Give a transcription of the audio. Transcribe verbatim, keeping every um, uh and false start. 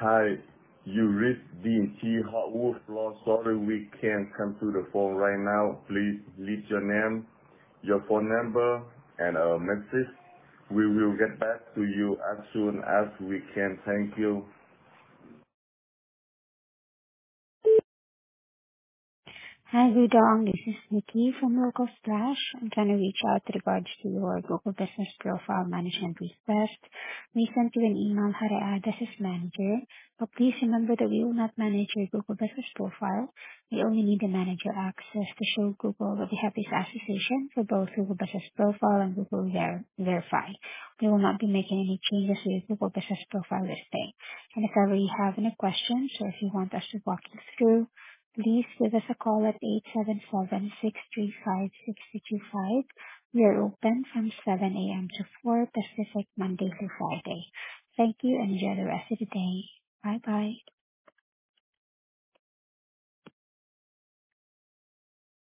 Hi, you reached D and T Hardwood Floor. Sorry, we can't come to the phone right now. Please leave your name, your phone number, and a message. We will get back to you as soon as we can. Thank you. Hi, Rudong. This is Nikki from Local Splash. I'm trying to reach out regards to your Google Business Profile Management request. We sent you an email how to add us as manager, but please remember that we will not manage your Google Business Profile. We only need the manager access to show Google that we have this association for both Google Business Profile and Google Ver- Verify. We will not be making any changes to your Google Business Profile listing. And if ever you have any questions or if you want us to walk you through, please give us a call at eight seven seven, six three five, six two two five. We are open from seven a.m. to four Pacific, Monday through Friday. Thank you and enjoy the rest of the day. Bye-bye.